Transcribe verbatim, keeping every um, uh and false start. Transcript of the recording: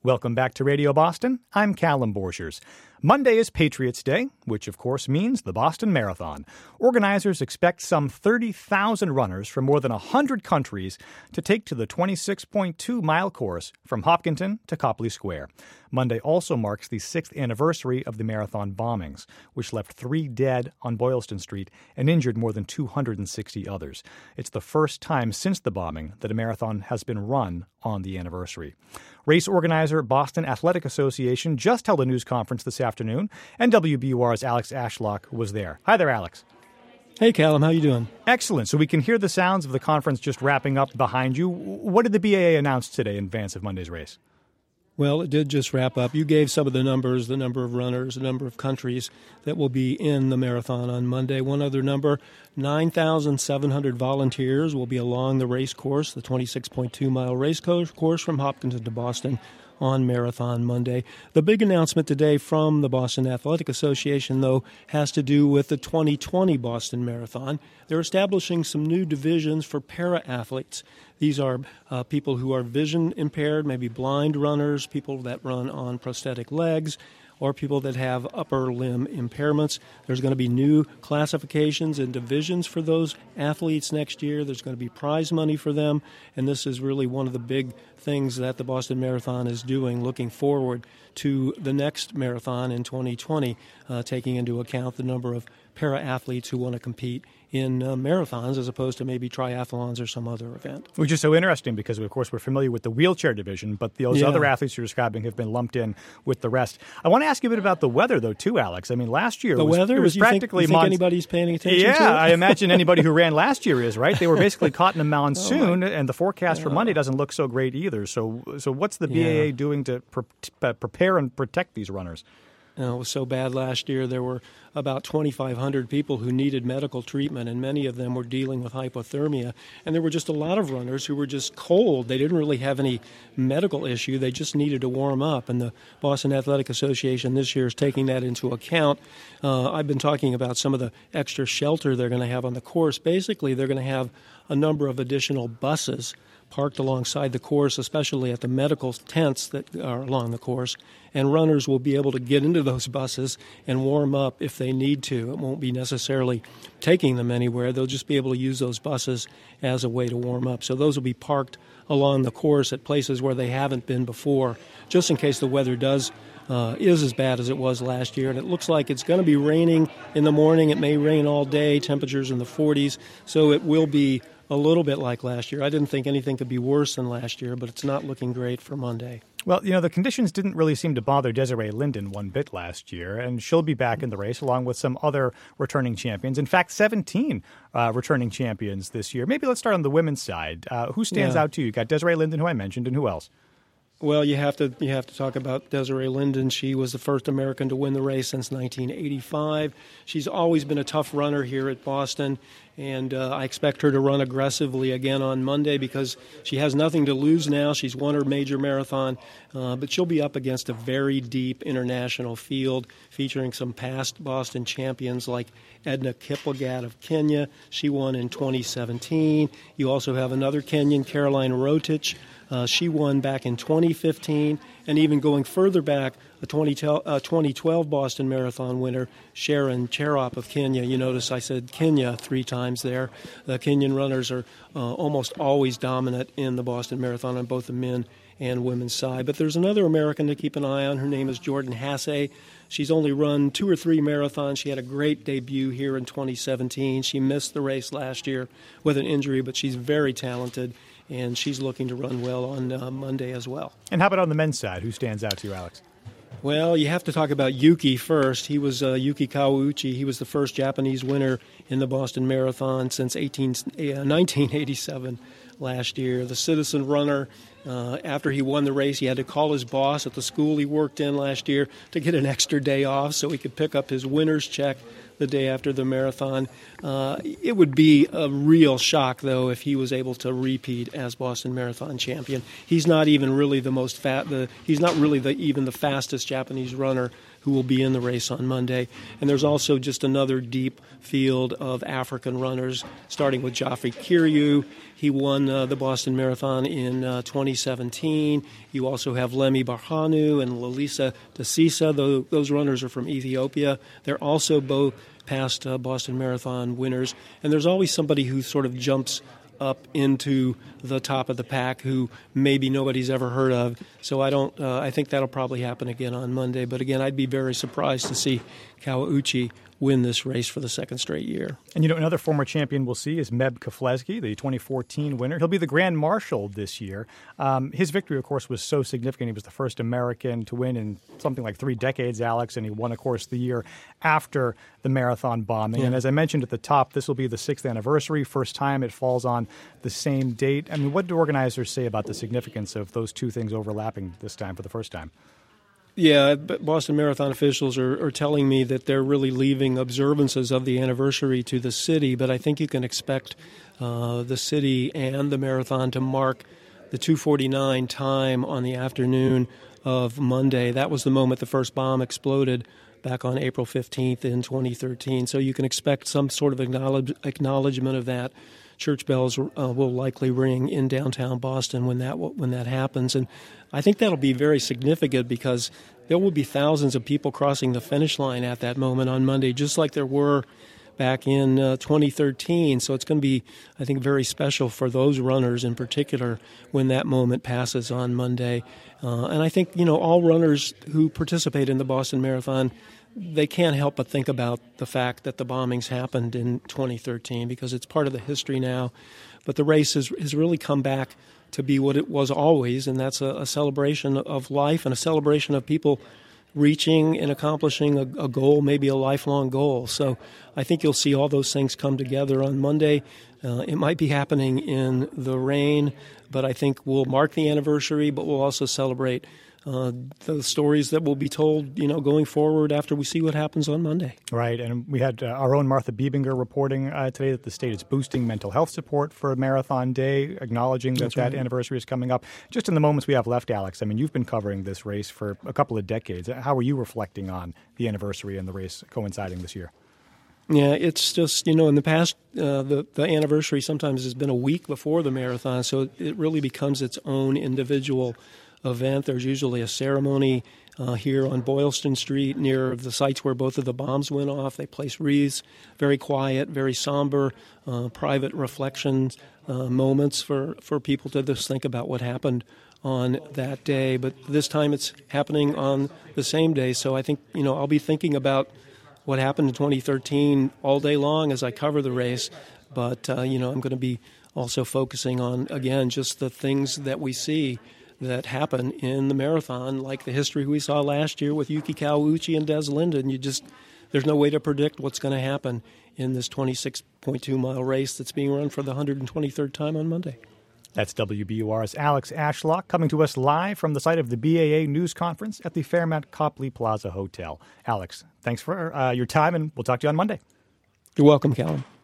Welcome back to Radio Boston. I'm Callum Borchers. Monday is Patriots Day, which of course means the Boston Marathon. Organizers expect some thirty thousand runners from more than one hundred countries to take to the twenty-six point two mile course from Hopkinton to Copley Square. Monday also marks the sixth anniversary of the marathon bombings, which left three dead on Boylston Street and injured more than two hundred sixty others. It's the first time since the bombing that a marathon has been run on the anniversary. Race organizer Boston Athletic Association just held a news conference this afternoon, and W B U R's Alex Ashlock was there. Hi there, Alex. Hey, Callum. How you doing? Excellent. So we can hear the sounds of the conference just wrapping up behind you. What did the B A A announce today in advance of Monday's race? Well, it did just wrap up. You gave some of the numbers, the number of runners, the number of countries that will be in the marathon on Monday. One other number, nine thousand seven hundred volunteers will be along the race course, the twenty-six point two mile race course from Hopkinton to Boston on Marathon Monday. The big announcement today from the Boston Athletic Association, though, has to do with the twenty twenty Boston Marathon. They're establishing some new divisions for para-athletes. These are uh, people who are vision impaired, maybe blind runners, people that run on prosthetic legs, or people that have upper limb impairments. There's going to be new classifications and divisions for those athletes next year. There's going to be prize money for them, and this is really one of the big things that the Boston Marathon is doing, looking forward to the next marathon in twenty twenty, uh, taking into account the number of para-athletes who want to compete in uh, marathons as opposed to maybe triathlons or some other event. Which is so interesting because, of course, we're familiar with the wheelchair division, but those yeah. other athletes you're describing have been lumped in with the rest. I want to ask you a bit about the weather, though, too, Alex. I mean, last year the was, weather? it was you practically... Think, you think mon- anybody's paying attention yeah, to it? Yeah, I imagine anybody who ran last year is, right? They were basically caught in a monsoon, oh and the forecast yeah. for Monday doesn't look so great either. So so what's the B A A yeah. doing to pre- prepare and protect these runners? You know, it was so bad last year. There were about twenty-five hundred people who needed medical treatment, and many of them were dealing with hypothermia. And there were just a lot of runners who were just cold. They didn't really have any medical issue. They just needed to warm up. And the Boston Athletic Association this year is taking that into account. Uh, I've been talking about some of the extra shelter they're going to have on the course. Basically, they're going to have a number of additional buses parked alongside the course, especially at the medical tents that are along the course, and runners will be able to get into those buses and warm up if they need to. It won't be necessarily taking them anywhere. They'll just be able to use those buses as a way to warm up. So those will be parked along the course at places where they haven't been before, just in case the weather does uh, is as bad as it was last year. And it looks like it's going to be raining in the morning. It may rain all day, temperatures in the forties, so it will be a little bit like last year. I didn't think anything could be worse than last year, but it's not looking great for Monday. Well, you know, the conditions didn't really seem to bother Desiree Linden one bit last year, and she'll be back in the race along with some other returning champions. In fact, seventeen uh, returning champions this year. Maybe let's start on the women's side. Uh, who stands yeah. out to you? You got Desiree Linden, who I mentioned, and who else? Well, you have to you have to talk about Desiree Linden. She was the first American to win the race since nineteen eighty-five. She's always been a tough runner here at Boston, and uh, I expect her to run aggressively again on Monday because she has nothing to lose now. She's won her major marathon, uh, but she'll be up against a very deep international field featuring some past Boston champions like Edna Kiplagat of Kenya. She won in twenty seventeen. You also have another Kenyan, Caroline Rotich. Uh, she won back in twenty fifteen, and even going further back, a twenty twelve Boston Marathon winner, Sharon Cherop of Kenya. You notice I said Kenya three times there. The Kenyan runners are uh, almost always dominant in the Boston Marathon on both the men and women's side. But there's another American to keep an eye on. Her name is Jordan Hasse. She's only run two or three marathons. She had a great debut here in twenty seventeen. She missed the race last year with an injury, but she's very talented, and she's looking to run well on uh, Monday as well. And how about on the men's side? Who stands out to you, Alex? Well, you have to talk about Yuki first. He was uh, Yuki Kawauchi. He was the first Japanese winner in the Boston Marathon since nineteen eighty-seven last year. The citizen runner, uh, after he won the race, he had to call his boss at the school he worked in last year to get an extra day off so he could pick up his winner's check the day after the marathon. Uh, it would be a real shock, though, if he was able to repeat as Boston Marathon champion. He's not even really the most fat. The he's not really the even the fastest Japanese runner who will be in the race on Monday. And there's also just another deep field of African runners, starting with Geoffrey Kirui. He won uh, the Boston Marathon in uh, twenty seventeen. You also have Lemmy Barhanu and Lalisa Desisa. Those runners are from Ethiopia. They're also both past uh, Boston Marathon winners. And there's always somebody who sort of jumps up into the top of the pack who maybe nobody's ever heard of. So I don't. Uh, I think that'll probably happen again on Monday. But again, I'd be very surprised to see Kawauchi win this race for the second straight year. And, you know, another former champion we'll see is Meb Keflezighi, the twenty fourteen winner. He'll be the Grand Marshal this year. Um, his victory, of course, was so significant. He was the first American to win in something like three decades, Alex, and he won, of course, the year after the marathon bombing. Yeah. And as I mentioned at the top, this will be the sixth anniversary, first time it falls on the same date. I mean, what do organizers say about the significance of those two things overlapping this time for the first time? Yeah, Boston Marathon officials are, are telling me that they're really leaving observances of the anniversary to the city, but I think you can expect uh, the city and the marathon to mark the two forty-nine time on the afternoon of Monday. That was the moment the first bomb exploded back on April fifteenth in twenty thirteen, so you can expect some sort of acknowledge, acknowledgement of that. Church bells uh, will likely ring in downtown Boston when that when that happens, and I think that'll be very significant because there will be thousands of people crossing the finish line at that moment on Monday, just like there were back in uh, twenty thirteen. So it's going to be, I think, very special for those runners in particular when that moment passes on Monday. Uh, and I think, you know, all runners who participate in the Boston Marathon, they can't help but think about the fact that the bombings happened in twenty thirteen because it's part of the history now. But the race has, has really come back to be what it was always, and that's a, a celebration of life and a celebration of people reaching and accomplishing a, a goal, maybe a lifelong goal. So I think you'll see all those things come together on Monday. Uh, it might be happening in the rain, but I think we'll mark the anniversary, but we'll also celebrate Uh, the stories that will be told, you know, going forward after we see what happens on Monday. Right, and we had uh, our own Martha Biebinger reporting uh, today that the state is boosting mental health support for Marathon Day, acknowledging that That's that right. anniversary is coming up. Just in the moments we have left, Alex, I mean, you've been covering this race for a couple of decades. How are you reflecting on the anniversary and the race coinciding this year? Yeah, it's just, you know, in the past, uh, the, the anniversary sometimes has been a week before the marathon, so it really becomes its own individual event. There's usually a ceremony uh, here on Boylston Street near the sites where both of the bombs went off. They place wreaths, very quiet, very somber, uh, private reflections, uh, moments for, for people to just think about what happened on that day. But this time it's happening on the same day. So I think, you know, I'll be thinking about what happened in twenty thirteen all day long as I cover the race. But, uh, you know, I'm going to be also focusing on, again, just the things that we see that happen in the marathon, like the history we saw last year with Yuki Kawauchi and Des Linden. You just, there's no way to predict what's going to happen in this twenty-six point two mile race that's being run for the one hundred twenty-third time on Monday. That's W B U R's Alex Ashlock coming to us live from the site of the B A A News Conference at the Fairmont Copley Plaza Hotel. Alex, thanks for uh, your time, and we'll talk to you on Monday. You're welcome, Callum.